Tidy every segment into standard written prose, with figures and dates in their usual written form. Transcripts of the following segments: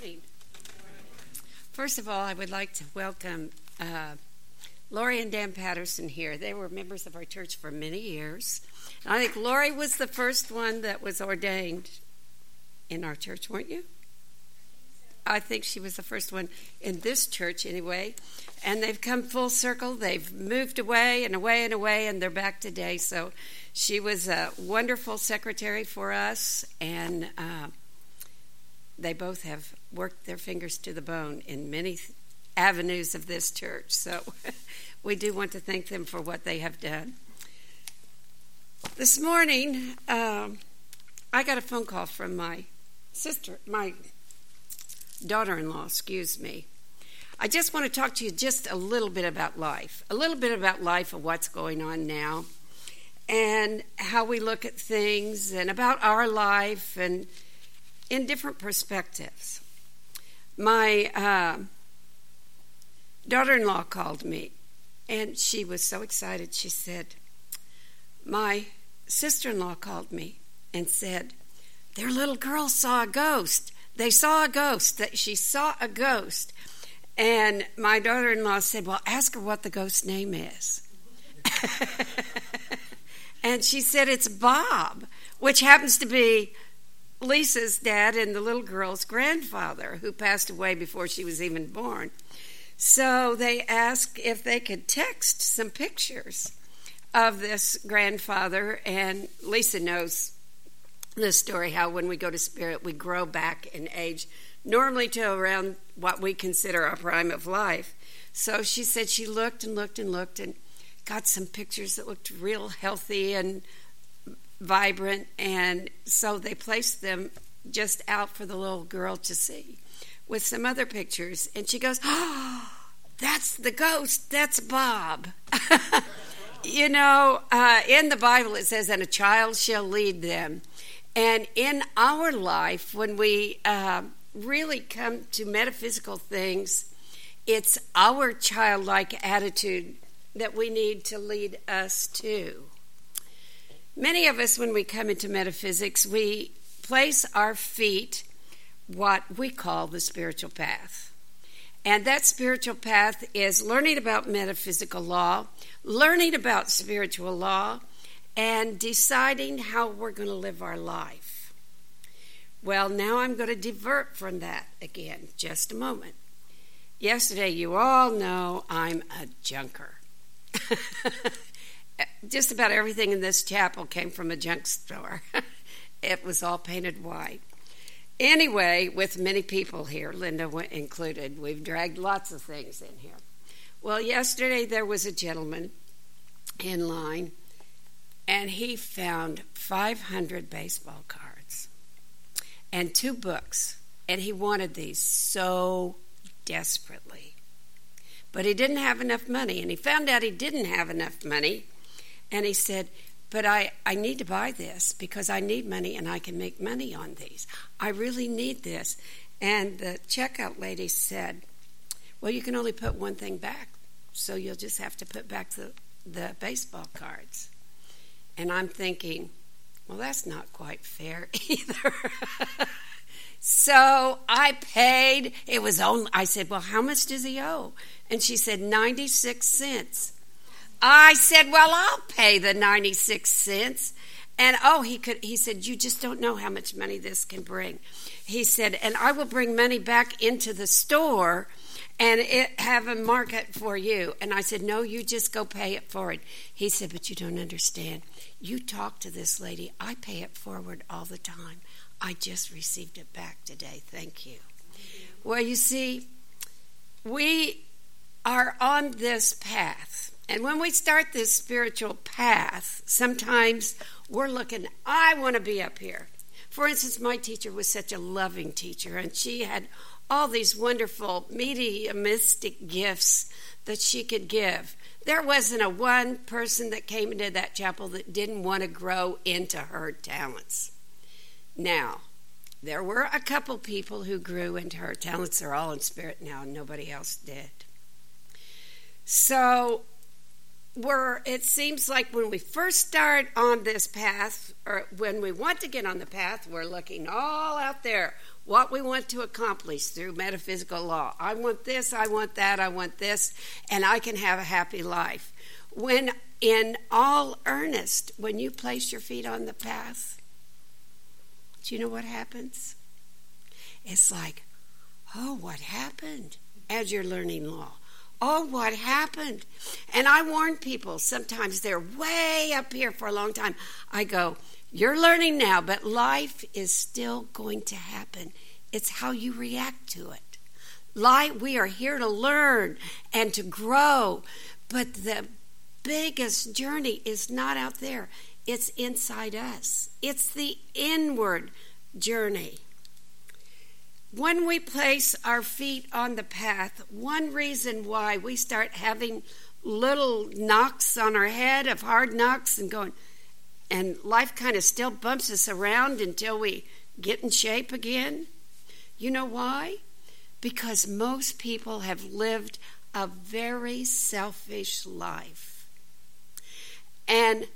morning. First of all, I would like to welcome Lori and Dan Patterson here. They were members of our church for many years. And I think Lori was the first one that was ordained in our church, weren't you? I think she was the first one in this church anyway. And they've come full circle. They've moved away and away and away, and they're back today. So she was a wonderful secretary for us, and they both have worked their fingers to the bone in many avenues of this church. So we do want to thank them for what they have done. This morning, I got a phone call from my daughter-in-law, I just want to talk to you just a little bit about life, of what's going on now, and how we look at things, and about our life, and in different perspectives. My daughter-in-law called me, and she was so excited. She said, my sister-in-law called me and said, their little girl saw a ghost. They saw a ghost. She saw a ghost. And my daughter-in-law said, well, ask her what the ghost's name is. And she said, it's Bob, which happens to be Lisa's dad and the little girl's grandfather, who passed away before she was even born. So they asked if they could text some pictures of this grandfather. And Lisa knows the story, how when we go to spirit, we grow back in age, normally to around what we consider our prime of life. So she said she looked and looked and looked and got some pictures that looked real healthy and vibrant. And so they placed them just out for the little girl to see with some other pictures. And she goes, oh, that's the ghost. That's Bob. You know, in the Bible it says, and a child shall lead them. And in our life, when we really come to metaphysical things, it's our childlike attitude that we need to lead us to. Many of us, when we come into metaphysics, we place our feet what we call the spiritual path. And that spiritual path is learning about metaphysical law, learning about spiritual law, and deciding how we're going to live our life. Well, now I'm going to divert from that again, just a moment. Yesterday, you all know I'm a junker. Just about everything in this chapel came from a junk store. It was all painted white. Anyway, with many people here, Linda included, we've dragged lots of things in here. Well, yesterday there was a gentleman in line, and he found 500 baseball cards and 2 books, and he wanted these so desperately. But he didn't have enough money, and he found out he didn't have enough money, and he said, but I need to buy this because I need money and I can make money on these. I really need this. And the checkout lady said, well, you can only put one thing back, so you'll just have to put back the baseball cards. And I'm thinking, well, that's not quite fair either. So I paid. I said, well, how much does he owe? And she said, 96 cents. I said, well, I'll pay the 96 cents. And he said, you just don't know how much money this can bring. He said, and I will bring money back into the store and have a market for you. And I said, no, you just go pay it forward. He said, but you don't understand. You talk to this lady. I pay it forward all the time. I just received it back today. Thank you. Well, you see, we are on this path. And when we start this spiritual path, sometimes we're looking, I want to be up here. For instance, my teacher was such a loving teacher, and she had all these wonderful mediumistic gifts that she could give. There wasn't a one person that came into that chapel that didn't want to grow into her talents. Now, there were a couple people who grew into her talents. They're all in spirit now, and nobody else did. So it seems like when we first start on this path, or when we want to get on the path, we're looking all out there. what we want to accomplish through metaphysical law. I want this, I want that, I want this, and I can have a happy life. When in all earnest, when you place your feet on the path, do you know what happens? It's like, oh, what happened as you're learning law? Oh, what happened? And I warn people, sometimes they're way up here for a long time. I go, you're learning now, but life is still going to happen. It's how you react to it. We are here to learn and to grow, but the biggest journey is not out there. It's inside us. It's the inward journey. When we place our feet on the path, one reason why we start having little knocks on our head of hard knocks and life kind of still bumps us around until we get in shape again. You know why? Because most people have lived a very selfish life. And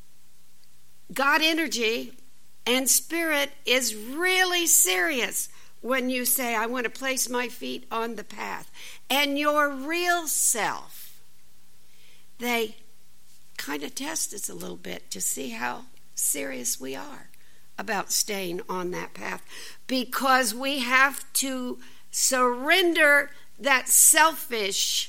God energy and spirit is really serious when you say, I want to place my feet on the path. And your real self, they kind of test us a little bit to see how serious we are about staying on that path, because we have to surrender that selfish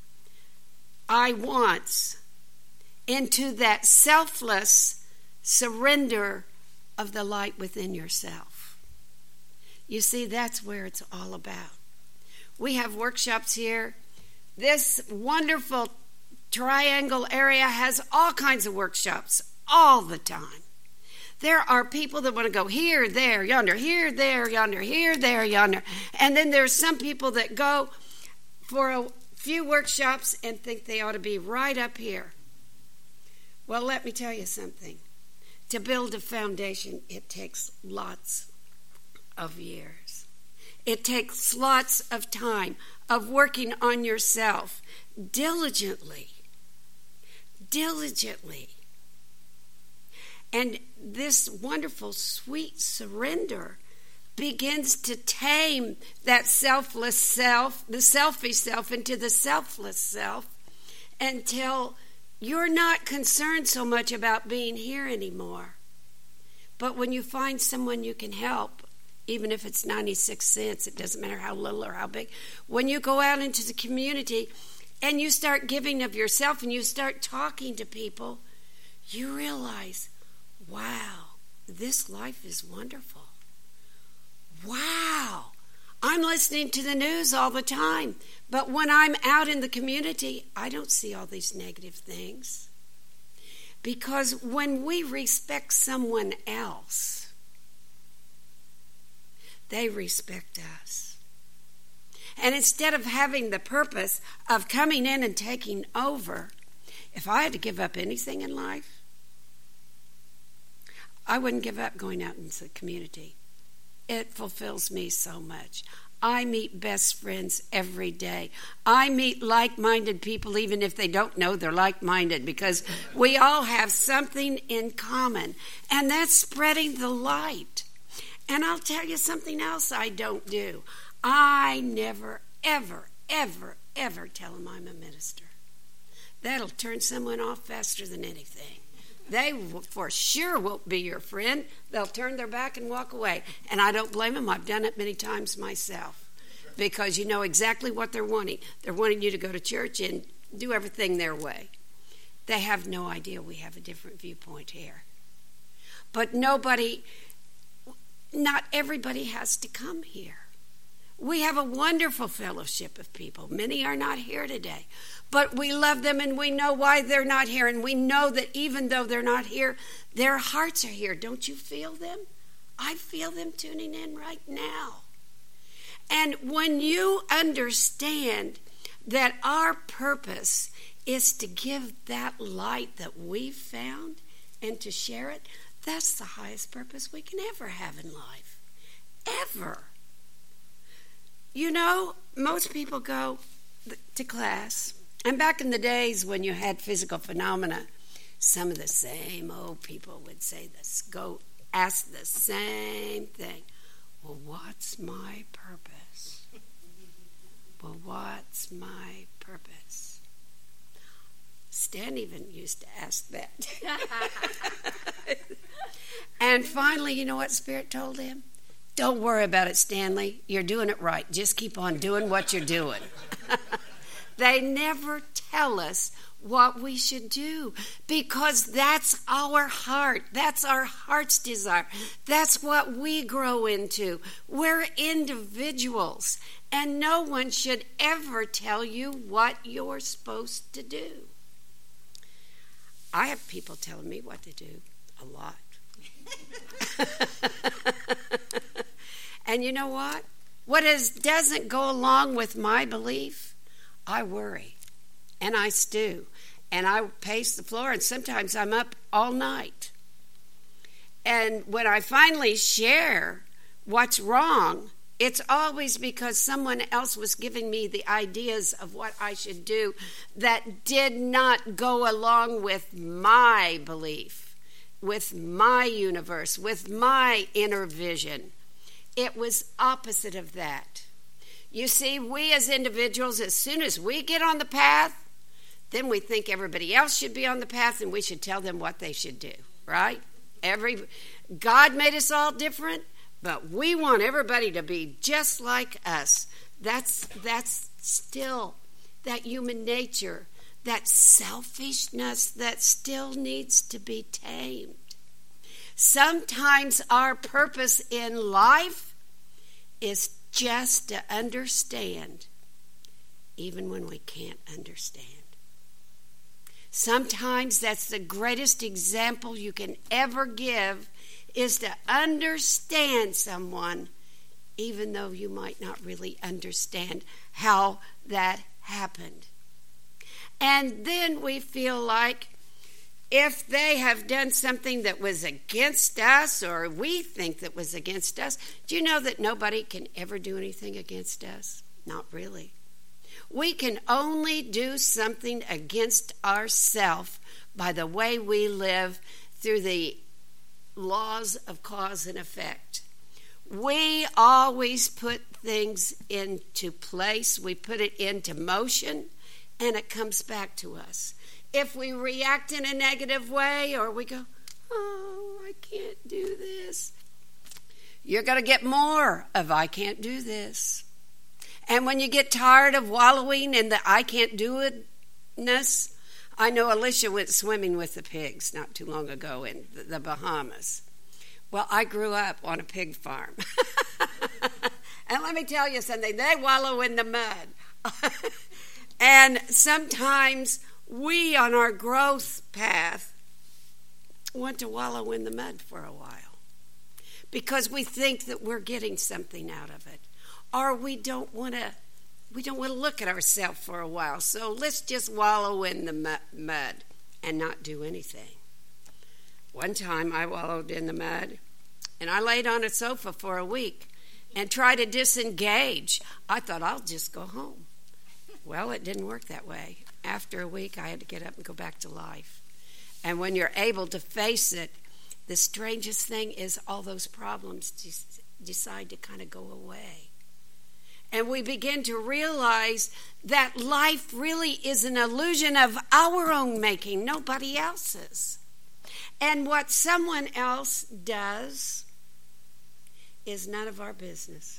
I wants into that selfless surrender of the light within yourself. You see, that's where it's all about. We have workshops here. This wonderful triangle area has all kinds of workshops all the time. There are people that want to go here, there, yonder, here, there, yonder, here, there, yonder. And then there's some people that go for a few workshops and think they ought to be right up here. Well, let me tell you something. To build a foundation, it takes lots of years. It takes lots of time of working on yourself diligently. And this wonderful, sweet surrender begins to tame that selfless self, the selfish self, into the selfless self, until you're not concerned so much about being here anymore. But when you find someone you can help, even if it's 96 cents, it doesn't matter how little or how big, when you go out into the community and you start giving of yourself and you start talking to people, you realize, wow, this life is wonderful. Wow, I'm listening to the news all the time, but when I'm out in the community, I don't see all these negative things. Because when we respect someone else, they respect us. And instead of having the purpose of coming in and taking over, if I had to give up anything in life, I wouldn't give up going out into the community. It fulfills me so much. I meet best friends every day. I meet like-minded people even if they don't know they're like-minded, because we all have something in common, and that's spreading the light. And I'll tell you something else I don't do. I never, ever, ever, ever tell them I'm a minister. That'll turn someone off faster than anything. They for sure won't be your friend. They'll turn their back and walk away. And I don't blame them. I've done it many times myself. Because you know exactly what they're wanting. They're wanting you to go to church and do everything their way. They have no idea we have a different viewpoint here. But not everybody has to come here. We have a wonderful fellowship of people. Many are not here today. But we love them and we know why they're not here. And we know that even though they're not here, their hearts are here. Don't you feel them? I feel them tuning in right now. And when you understand that our purpose is to give that light that we've found and to share it, that's the highest purpose we can ever have in life. Ever. You know, most people go to class. And back in the days when you had physical phenomena, some of the same old people would say this, go ask the same thing. well, what's my purpose? Well, what's my purpose? Stan even used to ask that. And finally, you know what Spirit told him? Don't worry about it, Stanley. You're doing it right. Just keep on doing what you're doing. They never tell us what we should do because that's our heart. That's our heart's desire. That's what we grow into. We're individuals, and no one should ever tell you what you're supposed to do. I have people telling me what to do a lot. And you know what? Doesn't go along with my belief, I worry and I stew and I pace the floor, and sometimes I'm up all night. And when I finally share what's wrong, it's always because someone else was giving me the ideas of what I should do that did not go along with my belief, with my universe, with my inner vision. It was opposite of that. You see, we as individuals, as soon as we get on the path, then we think everybody else should be on the path and we should tell them what they should do, right? God made us all different, but we want everybody to be just like us. That's still that human nature, that selfishness that still needs to be tamed. Sometimes our purpose in life is just to understand, even when we can't understand. Sometimes that's the greatest example you can ever give, is to understand someone, even though you might not really understand how that happened. And then we feel like if they have done something that was against us, or we think that was against us, do you know that nobody can ever do anything against us? Not really. We can only do something against ourselves by the way we live through the laws of cause and effect. We always put things into place. We put it into motion, and it comes back to us. If we react in a negative way, or we go, oh, I can't do this, you're going to get more of I can't do this. And when you get tired of wallowing in the I can't do it-ness, I know Alicia went swimming with the pigs not too long ago in the Bahamas. Well, I grew up on a pig farm. And let me tell you something, they wallow in the mud. And sometimes we, on our growth path, want to wallow in the mud for a while because we think that we're getting something out of it, or we don't want to look at ourselves for a while. So let's just wallow in the mud and not do anything. One time I wallowed in the mud, and I laid on a sofa for a week and tried to disengage. I thought I'll just go home. Well, it didn't work that way. After a week, I had to get up and go back to life. And when you're able to face it, the strangest thing is all those problems decide to kind of go away. And we begin to realize that life really is an illusion of our own making, nobody else's. And what someone else does is none of our business.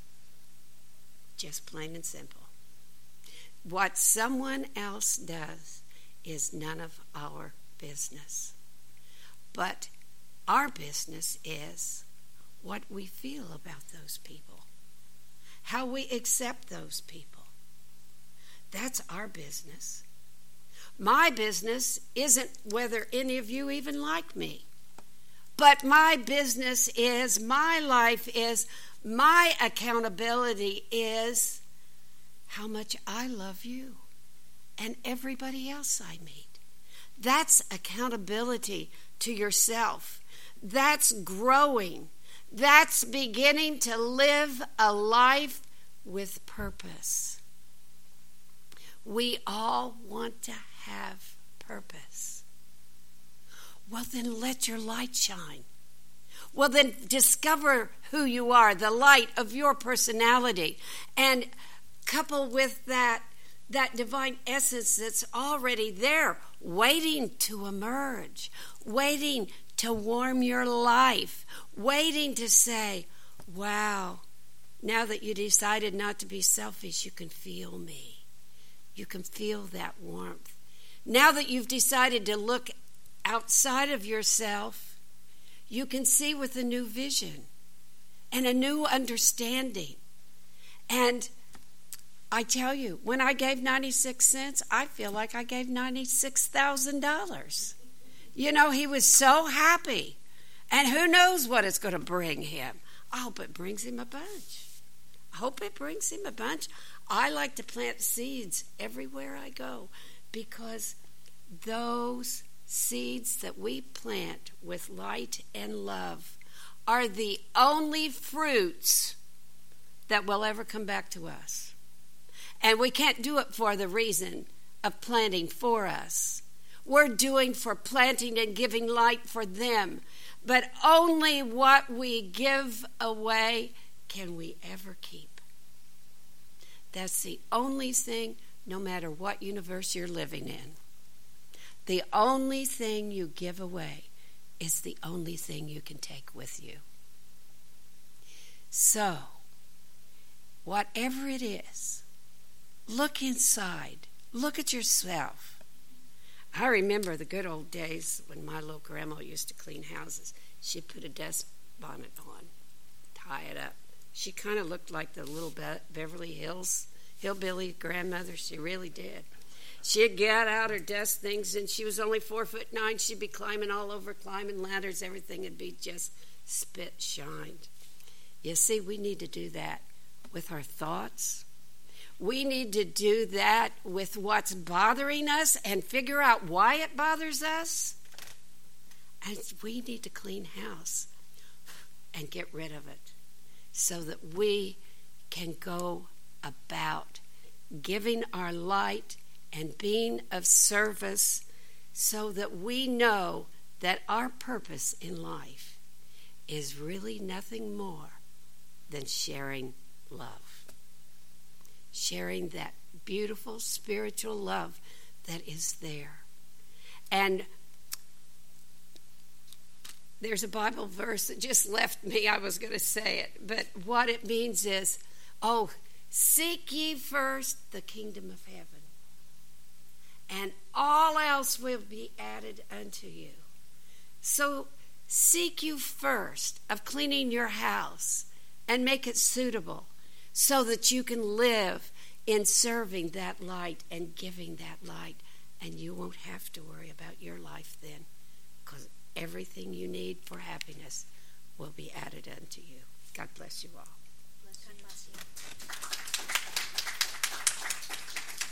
Just plain and simple. What someone else does is none of our business. But our business is what we feel about those people, how we accept those people. That's our business. My business isn't whether any of you even like me. But my business is, my life is, my accountability is how much I love you and everybody else I meet. That's accountability to yourself. That's growing. That's beginning to live a life with purpose. We all want to have purpose. Well, then let your light shine. Well, then discover who you are, the light of your personality, and couple with that divine essence that's already there, waiting to emerge, waiting to warm your life, waiting to say, wow, now that you decided not to be selfish, you can feel me. You can feel that warmth. Now that you've decided to look outside of yourself, you can see with a new vision and a new understanding. And I tell you, when I gave 96 cents, I feel like I gave $96,000. You know, he was so happy. And who knows what it's going to bring him. I hope it brings him a bunch. I like to plant seeds everywhere I go, because those seeds that we plant with light and love are the only fruits that will ever come back to us. And we can't do it for the reason of planting for us. We're doing for planting and giving light for them. But only what we give away can we ever keep. That's the only thing, no matter what universe you're living in. The only thing you give away is the only thing you can take with you. So, whatever it is, look inside. Look at yourself. I remember the good old days when my little grandma used to clean houses. She'd put a dust bonnet on, tie it up. She kind of looked like the little Beverly Hills hillbilly grandmother. She really did. She'd get out her dust things, and she was only 4'9". She'd be climbing all over, climbing ladders. Everything would be just spit shined. You see, we need to do that with our thoughts. We need to do that with what's bothering us and figure out why it bothers us. And we need to clean house and get rid of it so that we can go about giving our light and being of service, so that we know that our purpose in life is really nothing more than sharing love. Sharing that beautiful spiritual love that is there. And there's a Bible verse that just left me. I was going to say it. But what it means is, seek ye first the kingdom of heaven, and all else will be added unto you. So seek you first of cleaning your house and make it suitable, so that you can live in serving that light and giving that light. And you won't have to worry about your life then, because everything you need for happiness will be added unto you. God bless you all.